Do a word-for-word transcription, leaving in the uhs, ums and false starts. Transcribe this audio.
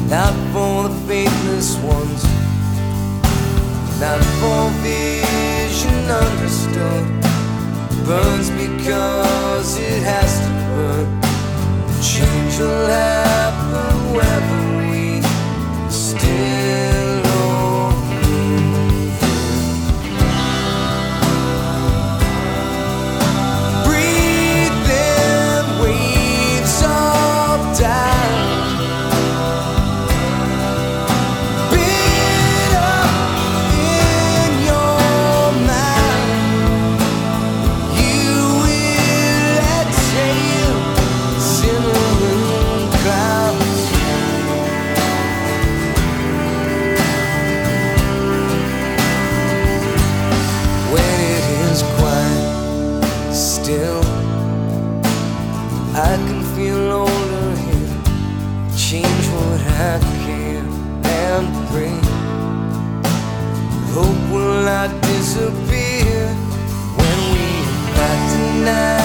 not for the faithless ones, not for vision understood. Burns because it has to burn. Change will happen whether we still or breathe in waves of doubt, bitter in your mouth. You will exhale cinnamon clouds. When it is quiet, still, I can feel older here. Change what I can and pray. Hope will not disappear when we fight tonight.